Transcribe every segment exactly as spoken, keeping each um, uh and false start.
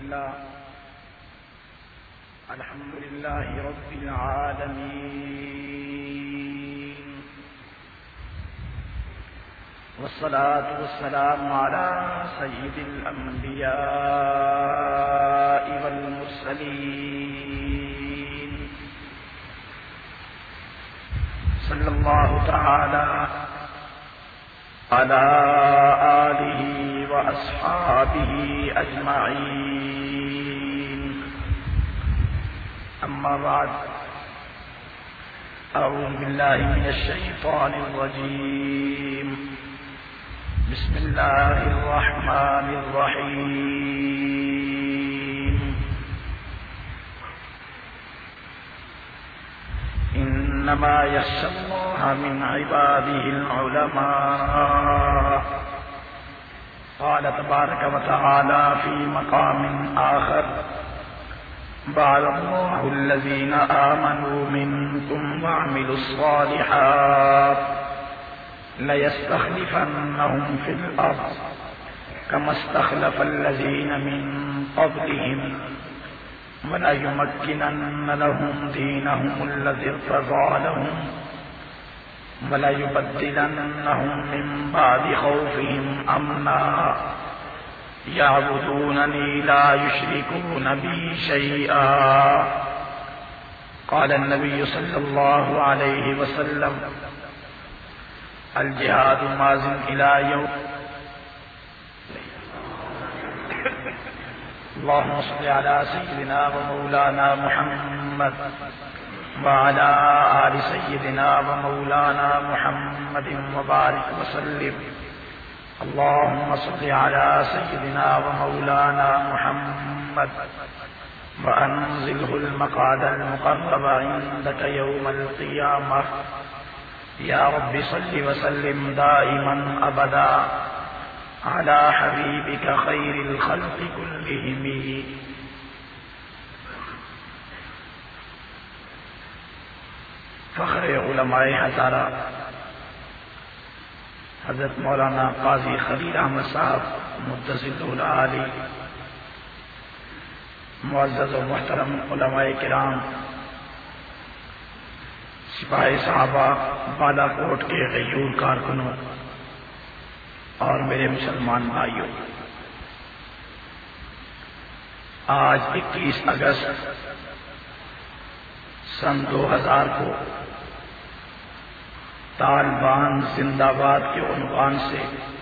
لله الحمد لله رب العالمين، والصلاة والسلام على سيد الأنبياء والمرسلين، صلى الله تعالى على آله وأصحابه أجمعين. أما بعد، أعوذ بالله من الشيطان الرجيم. بسم الله الرحمن الرحيم. إنما يخشى الله من عباده العلماء. قال تبارك وتعالى في مقام آخر: بعد الله الذين آمنوا منكم وعملوا الصالحات ليستخلفنهم في الأرض كما استخلف الذين من قبلهم وليمكنن لهم دينهم الذي ارتضى لهم وليبدلنهم من بعد خوفهم أمنا يعبدونني لا يشركون بي شيئا. قال النبي صلى الله عليه وسلم: الجهاد ماض إلى يوم. اللهم صل على سيدنا ومولانا محمد وعلى آل سيدنا ومولانا محمد وبارك وسلم. اللهم صل على سيدنا ومولانا محمد وأنزله المقعد المقرب عندك يوم القيامة. يا رب صل وسلم دائما أبدا على حبيبك خير الخلق كلهم. فخر علماء ہزارہ حضرت مولانا قاضی خلیل احمد صاحب متصل العالی، معزز و محترم علماء کرام، سپاہی صحابہ، بالا کوٹ کے غیور کارکنوں اور میرے مسلمان بھائیوں، آج اکیس اگست سن دو ہزار کو طالبان زندہ باد کے عنوان سے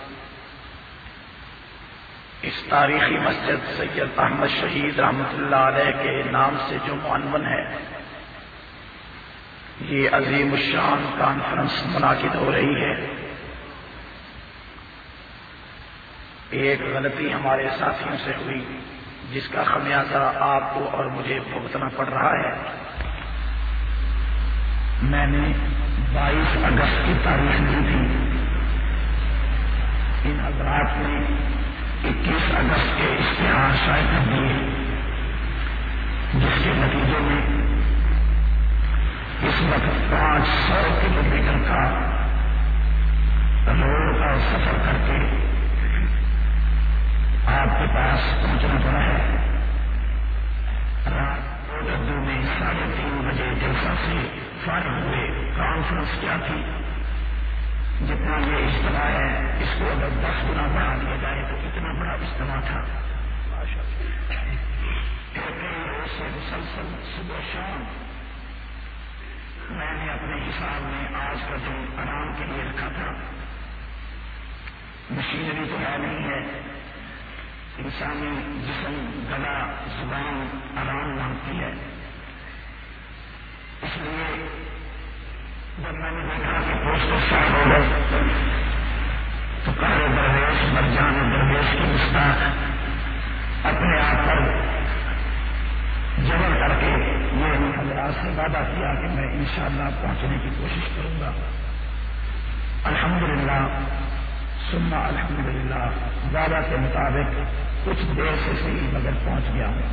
اس تاریخی مسجد سید احمد شہید رحمۃ اللہ علیہ کے نام سے جو معنون ہے، یہ عظیم الشان کانفرنس منعقد ہو رہی ہے۔ ایک غلطی ہمارے ساتھیوں سے ہوئی جس کا خمیازہ آپ کو اور مجھے بھگتنا پڑ رہا ہے۔ میں نے بائیس اگست کی تاریخ دی تھی، ان حضرات نے اکیس اگست کے اشتہار شائع کر دیے، جس کے نتیجے میں اس وقت پانچ سو کلو میٹر کا روڈ اور سفر کر کے آپ کے پاس پہنچنا پڑا ہے۔ رات اردو میں ساڑھے تین بجے جلسہ سے فارغ ہوئے، کانفرنس کیا تھی؟ جتنا یہ اجتماع ہے اس کو اگر دس گنا بڑھا دیا جائے تو کتنا بڑا اجتماع تھا۔ ایک روز سے مسلسل صبح شام میں نے اپنے حساب میں آج کا دن آرام کے لیے رکھا تھا۔ مشینری تو ہے نہیں ہے، انسانی جسم، گلا، زبان آرام مانگتی ہے۔ اس لیے جب میں نے دیکھا کہ پوسٹ سال ہو گئے تو کارے درویش مرجان درویش کی مستاق اپنے آپ پر جبر کر کے یہ حضرات سے وعدہ کیا کہ میں انشاءاللہ پہنچنے کی کوشش کروں گا۔ الحمدللہ ثم الحمدللہ وعدہ کے مطابق کچھ دیر سے صحیح مگر پہنچ گیا ہوں۔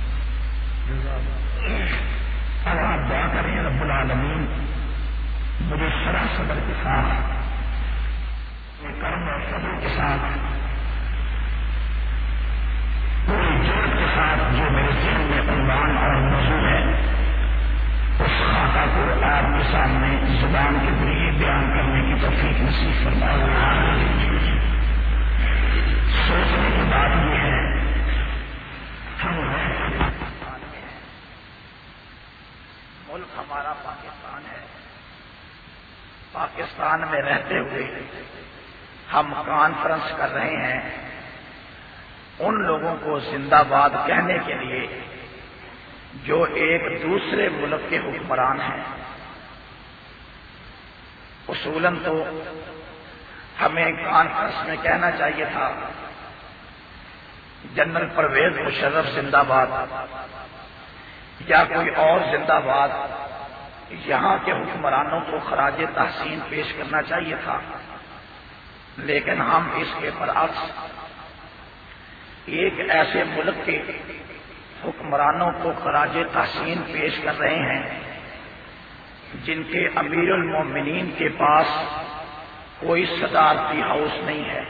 اب آپ دعا کریں رب العالمین مجھے شرح صدر کے ساتھ، کرم اور صبر کے ساتھ، پوری جرت کے ساتھ بیان کرنے کی توفیق نصیب فرمائے۔ سوچنے کی بات یہ ہے، ہم پاکستان میں ہیں، ملک ہمارا پاکستان ہے، پاکستان میں رہتے ہوئے ہم کانفرنس کر رہے ہیں ان لوگوں کو زندہ باد کہنے کے لیے جو ایک دوسرے ملک کے حکمران ہیں۔ اصولاً تو ہمیں کانفرنس میں کہنا چاہیے تھا جنرل پرویز مشرف زندہ باد یا کوئی اور زندہ باد، یہاں کے حکمرانوں کو خراج تحسین پیش کرنا چاہیے تھا، لیکن ہم اس کے برعکس ایک ایسے ملک کے حکمرانوں کو خراج تحسین پیش کر رہے ہیں جن کے امیر المومنین کے پاس کوئی صدارتی ہاؤس نہیں ہے،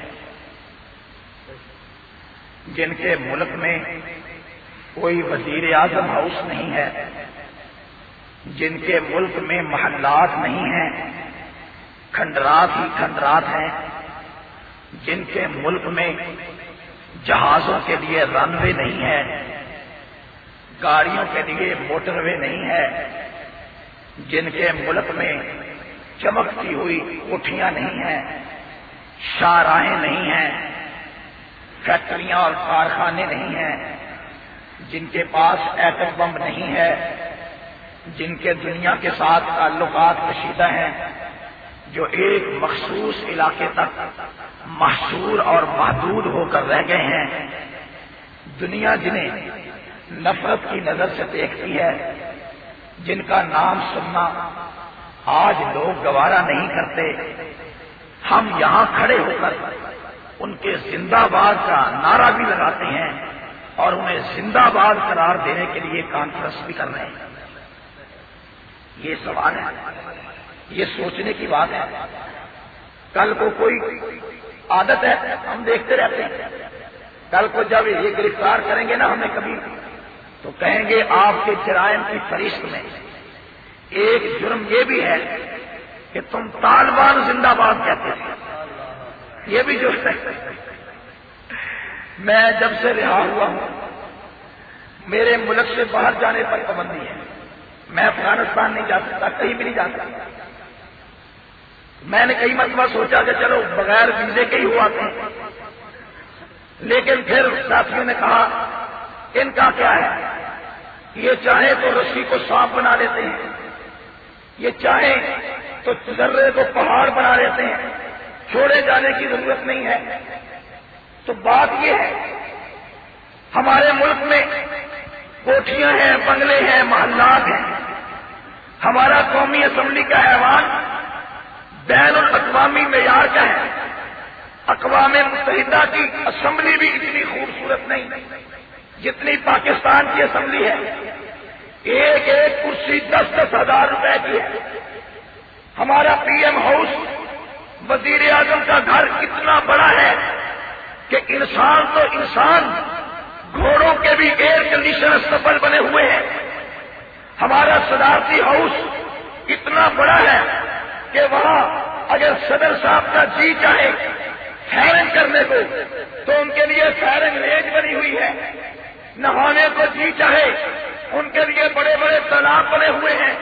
جن کے ملک میں کوئی وزیر اعظم ہاؤس نہیں ہے، جن کے ملک میں محلات نہیں ہیں، کھنڈرات ہی کھنڈرات ہیں، جن کے ملک میں جہازوں کے لیے رن وے نہیں ہے، گاڑیوں کے لیے موٹر وے نہیں ہے، جن کے ملک میں چمکتی ہوئی کوٹھیاں نہیں ہیں، شاہراہیں نہیں ہیں، فیکٹریاں اور کارخانے نہیں ہیں، جن کے پاس ایٹم بم نہیں ہے، جن کے دنیا کے ساتھ تعلقات کشیدہ ہیں، جو ایک مخصوص علاقے تک محصور اور محدود ہو کر رہ گئے ہیں، دنیا جنہیں نفرت کی نظر سے دیکھتی ہے، جن کا نام سننا آج لوگ گوارا نہیں کرتے، ہم یہاں کھڑے ہو کر ان کے زندہ باد کا نعرہ بھی لگاتے ہیں اور انہیں زندہ باد قرار دینے کے لیے کانفرنس بھی کر رہے ہیں۔ یہ سوال ہے، یہ سوچنے کی بات ہے۔ کل کو کوئی عادت ہے، ہم دیکھتے رہتے ہیں، کل کو جب یہ گرفتار کریں گے نا ہمیں کبھی، تو کہیں گے آپ کے جرائم کی فہرست میں ایک جرم یہ بھی ہے کہ تم طالبان زندہ باد کہتے تھے، یہ بھی جو ہے۔ میں جب سے رہا ہوا ہوں میرے ملک سے باہر جانے پر پابندی ہے، میں افغانستان نہیں جا سکتا، کہیں بھی نہیں جا سکتا۔ میں نے کئی مرتبہ سوچا کہ چلو بغیر ویزے کے ہی ہوا تھے، لیکن پھر ساتھیوں نے کہا ان کا کیا ہے، یہ چاہے تو رسی کو سانپ بنا لیتے ہیں، یہ چاہے تو ذرے کو پہاڑ بنا لیتے ہیں، چھوڑے جانے کی ضرورت نہیں ہے۔ تو بات یہ ہے ہمارے ملک میں کوٹھیاں ہیں، بنگلے ہیں، محلات ہیں، ہمارا قومی اسمبلی کا ایوان بین الاقوامی معیار کا ہے، اقوام متحدہ کی اسمبلی بھی اتنی خوبصورت نہیں جتنی پاکستان کی اسمبلی ہے، ایک ایک کرسی دس دس ہزار روپے کی ہے۔ ہمارا پی ایم ہاؤس وزیر اعظم کا گھر اتنا بڑا ہے کہ انسان تو انسان، گھوڑوں کے بھی ایئر کنڈیشنر استبل بنے ہوئے ہیں۔ ہمارا صدارتی ہاؤس اتنا بڑا ہے کہ وہاں اگر صدر صاحب کا جی چاہے فائرنگ کرنے کو تو ان کے لیے فائرنگ رینج بنی ہوئی ہے، نہانے کو جی چاہے ان کے لیے بڑے بڑے تالاب بنے ہوئے ہیں۔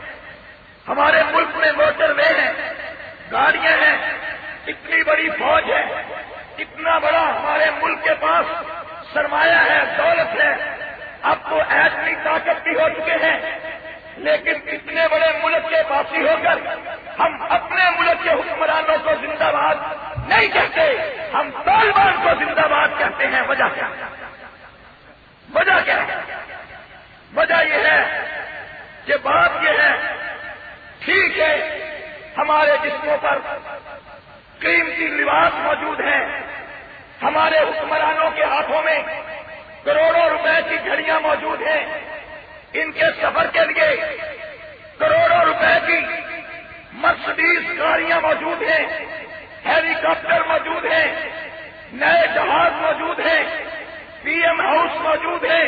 ہمارے ملک میں موٹر وے ہیں، گاڑیاں ہیں، اتنی بڑی فوج ہے، اتنا بڑا ہمارے ملک کے پاس سرمایہ ہے، دولت ہے، اب تو ایٹمی طاقت بھی ہو چکے ہیں، لیکن اتنے بڑے ملک کے باسی ہو کر ہم اپنے ملک کے حکمرانوں کو زندہ باد نہیں کہتے، ہم طالبان کو زندہ باد کہتے ہیں۔ وجہ کیا ہے؟ وجہ کیا ہے؟ وجہ یہ ہے کہ بات یہ ہے، ٹھیک ہے ہمارے جسموں پر قیمتی لباس موجود ہیں، ہمارے حکمرانوں کے ہاتھوں میں کروڑوں روپے کی گھڑیاں موجود ہیں، ان کے سفر کے لیے کروڑوں روپے کی مرسڈیز گاڑیاں موجود ہیں، ہیلی کاپٹر موجود ہیں، نئے جہاز موجود ہیں، پی ایم ہاؤس موجود ہے،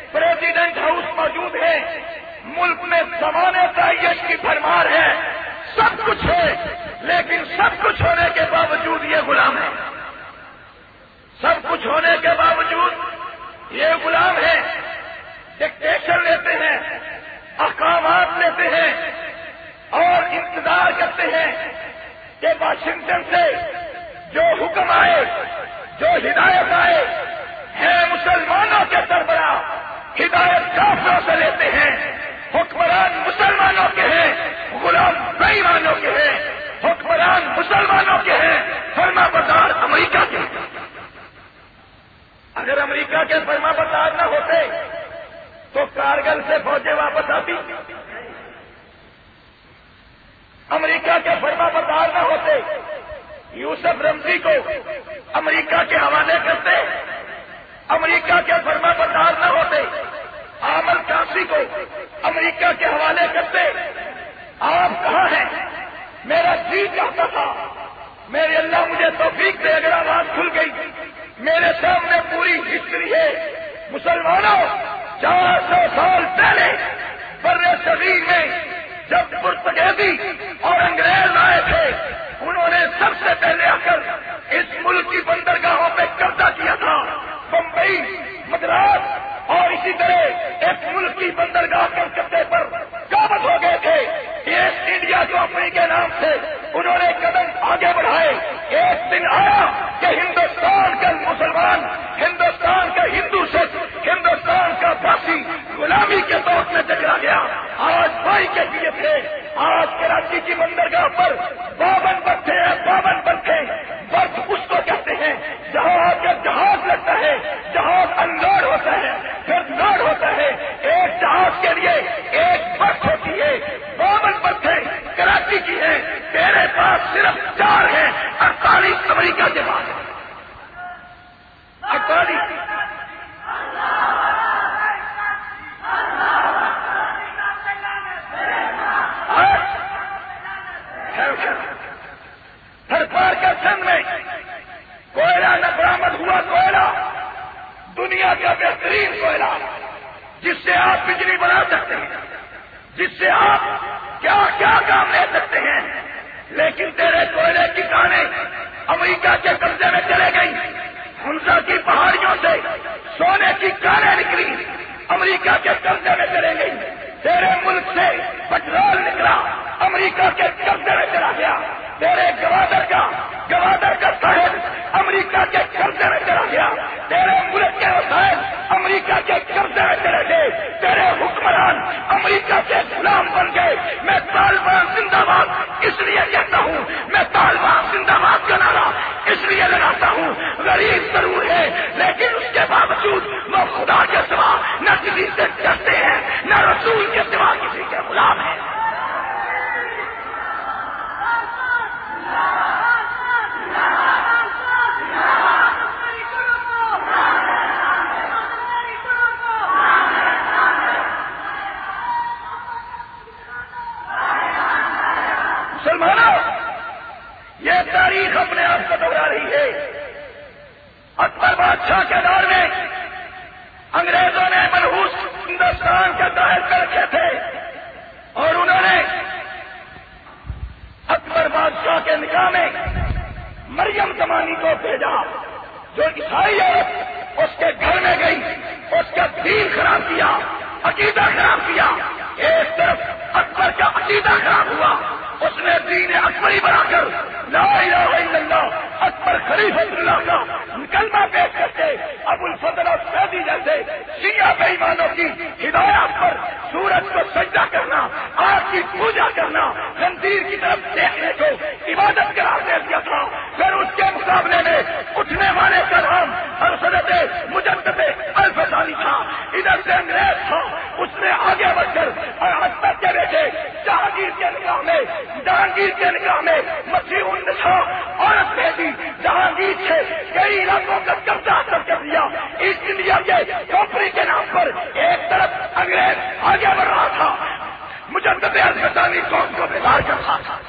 پریزیڈنٹ ہاؤس موجود ہے، ملک میں زمانے کا یش کی بھرمار ہے، سب کچھ ہے، لیکن سب کچھ ہونے کے باوجود یہ غلام ہے. سب کچھ ہونے کے باوجود یہ غلام ہے. ڈکٹیشن لیتے ہیں، احکامات لیتے ہیں اور انتظار کرتے ہیں کہ واشنگٹن سے جو حکم آئے، جو ہدایت آئے ہے مسلمانوں کے سربراہ، ہدایت کافروں سے لیتے ہیں. حکمران مسلمانوں کے ہیں، غلام بے ایمانوں کے ہیں. حکمران مسلمانوں کے ہیں، فرما بردار امریکہ کے. اگر امریکہ کے فرما بردار نہ ہوتے تو کارگل سے فوجیں واپس آتی. امریکہ کے فرما بردار نہ ہوتے یوسف رمزی کو امریکہ کے حوالے کرتے. امریکہ کے فرما بردار نہ ہوتے عامر کانسی کو امریکہ کے حوالے کرتے. آپ کہاں ہیں؟ میرا جی چاہتا تھا، میرے اللہ مجھے توفیق دے، اگر آواز کھل گئی. میرے سامنے پوری ہسٹری ہے. مسلمانوں، چار سو سال پہلے بر صغیر میں جب پرتگیزی اور انگریز آئے تھے، انہوں نے سب سے پہلے آ کر اس ملک کی بندرگاہوں پہ قبضہ کیا تھا. بمبئی، مدراس اور اسی طرح ایک ملک کی بندرگاہ کلکتے پر قابض ہو گئے تھے. ایسٹ انڈیا کمپنی کے نام سے انہوں نے قدم آگے بڑھائے. ایک دن آیا کہ ہندوستان کا مسلمان، ہندوستان کا ہندو سکھ، ہندوستان کا باسی غلامی کے دور میں ٹکرا گیا. آج بھائی کے لیے تھے. آج کراچی کی بندرگاہ پر باون برتھے ہیں، باون برتھے. برتھ اس کو کہتے ہیں جہاں آ کر جہاز لگتا ہے، جہاز انلوڈ ہوتا ہے، پھر لوڈ ہوتا ہے. ایک جہاز کے لیے ایک برتھ ہوتی ہے. باون برتھے کراچی کی ہے، میرے پاس صرف چار ہیں. اڑتالیس امریکہ کے پاس ہے. اڑتالیس. سرکار کا سنگ میں کوئلہ نہ برآمد ہوا. کوئلہ دنیا کا بہترین کوئلہ جس سے آپ بجلی بنا سکتے ہیں، جس سے آپ کیا کیا کام لے سکتے ہیں. لیکن تیرے کوئلے کی کانیں امریکہ کے قبضے میں چلے گئی. ہنسا کی پہاڑیوں سے سونے کی کانیں نکلی، امریکہ کے قبضے میں چلے گئی. تیرے ملک سے پٹرول نکلا، امریکہ کے قبضے میں چلا گیا. تیرے گوادر کا گوادر کا ساحل امریکہ کے قبضے میں چلا گیا. تیرے ملک کے وسائل امریکہ کے قبضے میں چلے گئے. تیرے حکمران امریکہ کے غلام بن گئے. میں طالبان زندہ باد اس لیے کہتا ہوں، میں طالبان زندہ باد کا نعرہ اس لیے لگاتا ہوں. غریب ضرور ہے لیکن اس کے باوجود وہ خدا کے سوا نہ کسی سے ڈرتے ہیں، نہ رسول کے سوا کسی کے غلام ہیں. مسلمانوں، یہ تاریخ اپنے آپ کو دوہرا رہی ہے. اکبر بادشاہ کے دور میں انگریزوں نے منحوس ہندوستان کے دائر کر رکھے تھے اور انہوں نے اکبر بادشاہ کے نکاح میں مریم زمانی کو بھیجا، جو عیسائی عورت اس کے گھر میں گئی، اس کا دین خراب کیا، عقیدہ خراب کیا. ایک طرف اکبر کا عقیدہ خراب ہوا، اس نے دین اکبری بنا کر لا الہ الا اللہ اکبر خلیفۃ اللہ کا کلمہ پیش کرتے ابو الفضل اور سعدی جیسے شیعہ بے ایمانوں کی ہدایت پر سورج کو سجدہ کرنا، آگ کی پوجا کرنا، خنزیر کی طرف دیکھنے کو عبادت قرار دے دیا تھا. پھر اس کے مقابلے میں اٹھنے والے کا نام حضرت مجدد الفسانی تھا. ادھر سے انگریز تھا، اس نے آگے بڑھ کر اکبر کے بیٹے جہانگیر کے نکاح میں جہانگیر کے نکاح میں مسیح النساء عورت بھیجی. جہانگیر سے کئی علاقوں کا قبضہ حاصل کر دیا. ایسٹ انڈیا کے کمپنی کے نام پر ایک طرف انگریز آگے بڑھ رہا تھا، مجدد الفسانی قوم کو بیدار کر رہا تھا.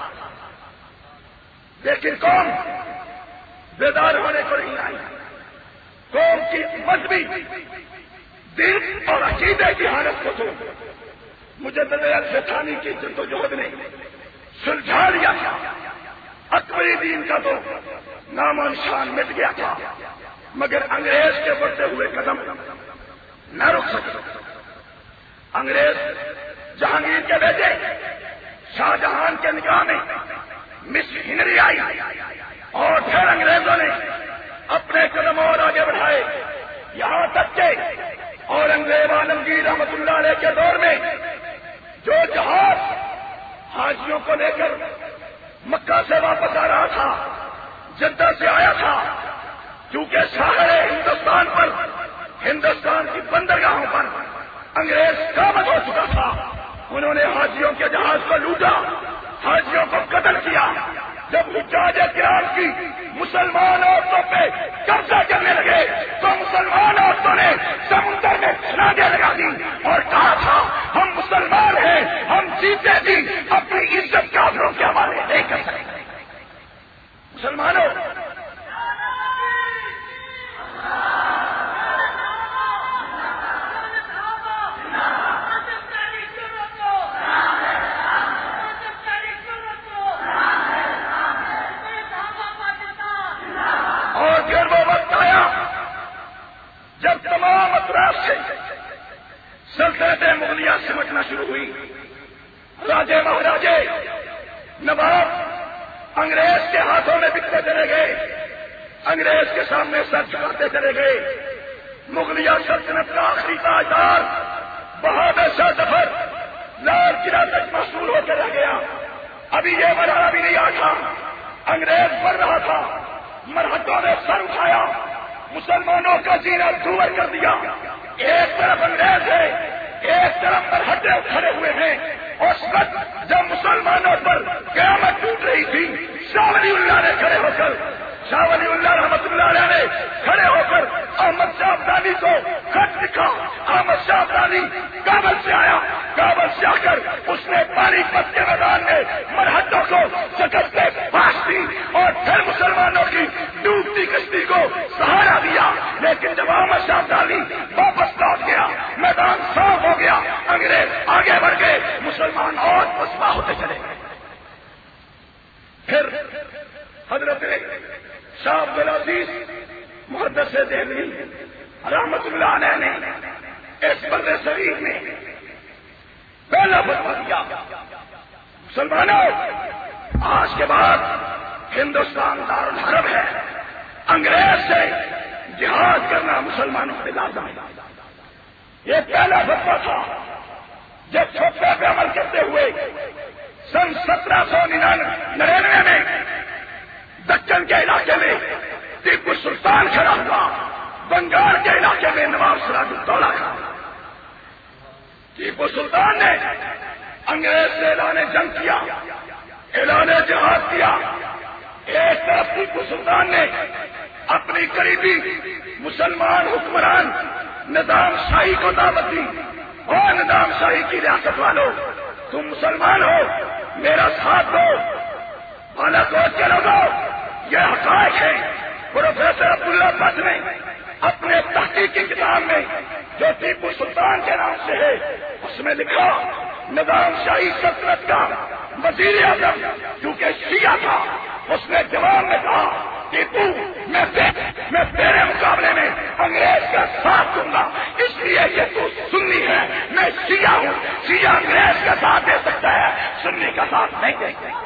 لیکن قوم بیدار ہونے کو نہیں آئی. قوم کی مذہبی دل اور عقیدے کی حالت کو تو مجدد الفسانی کی جدوجہد نے سلجھا لیا تھا، اکبری دین کا تو نام و نشان مٹ گیا تھا، مگر انگریز کے بڑھتے ہوئے قدم نہ رک سکے۔ انگریز جہانگیر کے بیٹے شاہ جہان کے نگاہ میں مس ہنری آئی، اور پھر انگریزوں نے اپنے قدم اور آگے بڑھائے، یہاں تک کہ اورنگزیب عالمگیر رحمت اللہ علیہ کے دور میں جو جہاز حاجیوں کو لے کر مکہ سے واپس آ رہا تھا، جدہ سے آیا تھا، کیونکہ ساحل ہندوستان پر، ہندوستان کی بندرگاہوں پر انگریز قابض ہو چکا تھا، انہوں نے حاجیوں کے جہاز کو لوٹا، حاجیوں کو قتل کیا۔ جب حجاج کرام کی مسلمان عورتوں پہ قبضہ کرنے لگے تو مسلمان عورتوں نے سمندر میں چھلانگیں لگا دی اور کہا تھا ہم مسلمان ہیں، ہم جیتے بھی اپنی عزت کافروں کے حوالے نہیں کر سکتے۔ مسلمانوں، جب تمام اطراف سے سلطنت مغلیہ سمجھنا شروع ہوئی، راجے مہاراجے نواب انگریز کے ہاتھوں میں بکتے چلے گئے، انگریز کے سامنے سر چکاتے چلے گئے۔ مغلیہ سلطنت کا آخری تاجدار بہادر شاہ ظفر لال قلعہ تک محصول ہو کے رہ گیا۔ ابھی یہ مرحلہ بھی نہیں آتا، انگریز مر رہا تھا، مرہٹوں نے سر اٹھایا، مسلمانوں کا سینہ دور کر دیا۔ ایک طرف انگریز ہے، ایک طرف مرہٹے کھڑے ہوئے ہیں۔ اس وقت جب مسلمانوں پر قیامت ٹوٹ رہی تھی، شاہ ولی اللہ نے کھڑے ہو کر شاہ ولی اللہ رحمت اللہ علیہ نے کھڑے ہو کر احمد شاہ ابدالی کو خط لکھا۔ احمد شاہ ابدالی کابل سے آیا، کابل سے آ کر اس نے پانی پت کے میدان میں مرہٹوں کو شکستیں پاش دی اور پھر مسلمانوں کی ڈوبتی کشتی کو سہارا دیا۔ لیکن جب احمد شاہ ابدالی واپس لوٹ گیا، میدان صاف ہو گیا، انگریز آگے بڑھ گئے، مسلمان اور پسپا ہوتے چلے گئے۔ پھر حضرت شاہ عبد العزیز محدث دہلوی رحمت اللہ علیہ نے اس برد شریف میں پہلا فتویٰ دیا، مسلمانوں آج کے بعد ہندوستان دارالحرب ہے، انگریز سے جہاد کرنا مسلمانوں پہ لازم ہے۔ یہ پہلا فتویٰ تھا۔ جب چھوٹے پہ عمل کرتے ہوئے سن سترہ سو ننانوے میں دکن کے علاقے میں ٹیپو سلطان کھڑا ہوا، بنگال کے علاقے میں نواب سراج الدولہ کھڑا ہوا۔ ٹیپو سلطان نے انگریز سے اعلان جنگ کیا، اعلان جہاد کیا۔ ایک طرف ٹیپو سلطان نے اپنی قریبی مسلمان حکمران نظام شاہی کو دعوت دی، اور نظام شاہی کی ریاست والوں، تم مسلمان ہو، میرا ساتھ دو۔ بالا کوٹ کے لوگوں، یہ حقائق ہے۔ پروفیسر عبداللہ بٹ نے اپنے تحقیقی کتاب میں جو ٹیپو سلطان کے نام سے ہے اس میں لکھا، نظام شاہی سلطنت کا وزیر اعظم کیونکہ شیعہ تھا، اس نے جواب میں کہا ٹیپو میں میں تیرے مقابلے میں انگریز کا ساتھ دوں گا، اس لیے کہ تو سنی ہے، میں شیعہ ہوں، شیعہ انگریز کا ساتھ دے سکتا ہے، سنی کا ساتھ نہیں دے سکتا۔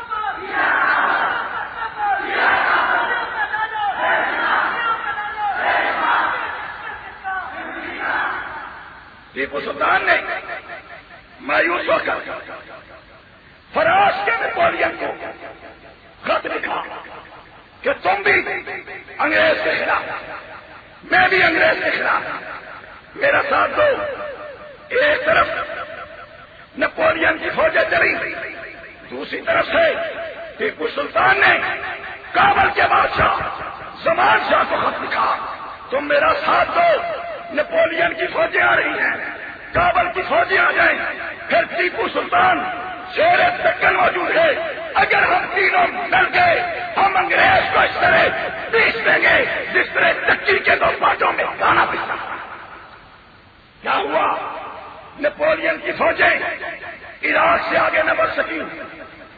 ٹیپو سلطان نے مایوس ہو کر فرانس کے نیپولین کو خط لکھا کہ تم بھی انگریز کے خلاف، میں بھی انگریز کے خلاف، میرا ساتھ دو۔ ایک طرف نیپولین کی فوجیں چلی، دوسری طرف سے ٹیپو سلطان نے کابل کے بادشاہ زمان شاہ کو خط لکھا، تم میرا ساتھ دو، نیپولین کی فوجیں آ رہی ہیں، کابل کی فوجیں آ جائیں، پھر ٹیپو سلطان شیر دکن موجود ہے، اگر ہم تینوں مل گئے ہم انگریز کو اس طرح پیس دیں گے جس طرح چکی کے دو پاٹوں میں دانا پیسا۔ کیا ہوا؟ نیپولین کی فوجیں عراق سے آگے نہ بڑھ سکی،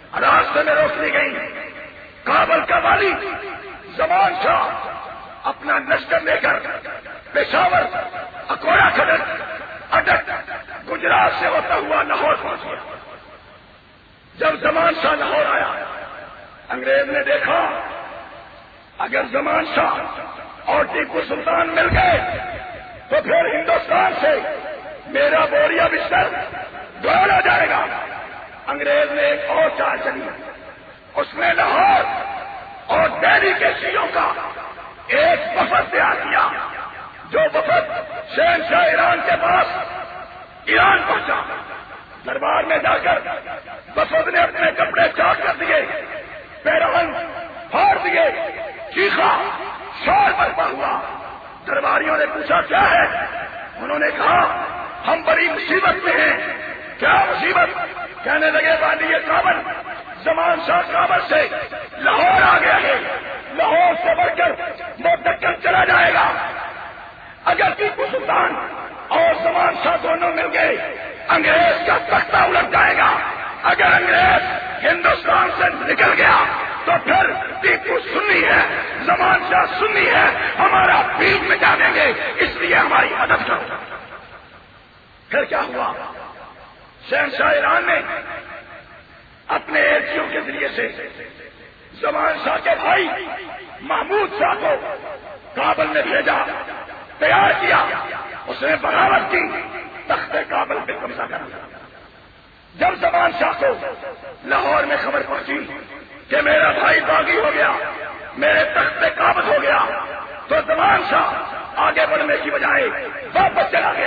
راستے میں روک لی گئی. کابل کا والی زمان شاہ اپنا لشکر لے کر پشاور اکوڑا کھڑک اٹک گجرات سے ہوتا ہوا لاہور پہنچ گیا. جب زمان شاہ لاہور آیا انگریز نے دیکھا اگر زمان شاہ اور ٹیپو سلطان مل گئے تو پھر ہندوستان سے میرا بوریا بستر دوڑا جائے گا. انگریز نے ایک اور چال چلی. اس نے لاہور اور دہلی کے شیعوں کا ایک وفد تیار کیا. جو وفد شہنشاہ ایران کے پاس ایران پہنچا. دربار میں جا کر وفد نے اپنے کپڑے چاک کر دیے, پیرہن پھاڑ دیے, چیخا, شور برپا ہوا. درباریوں نے پوچھا کیا ہے؟ انہوں نے کہا ہم بڑی مصیبت میں ہیں. کیا مصیبت؟ کہنے لگے والی یہ کابل زمان شاہ کابل سے لاہور آ گیا ہے. لاہور سے بڑھ کر وہ دکن چلا جائے گا. اگر ٹیپو سلطان اور زمان شاہ دونوں مل گئے انگریز کا تختہ الٹ جائے گا. اگر انگریز ہندوستان سے نکل گیا تو پھر ٹیپو سنی ہے, زمان شاہ سنی ہے, ہمارا پیٹ مٹا دیں گے. اس لیے ہماری مدد کرو. پھر کیا ہوا؟ شہنشاہ ایران نے اپنے ایجنٹوں کے ذریعے سے زمان شاہ کے بھائی محمود شاہ کو کابل میں بھیجا, تیار کیا. اس نے بغاوت کی, تخت کابل پہ قبضہ کرا. جب زمان شاہ کو لاہور میں خبر پہنچی کہ میرا بھائی باغی ہو گیا, میرے تخت پہ قابض ہو گیا, تو زمان شاہ آگے بڑھنے کی بجائے واپس چلا گیا.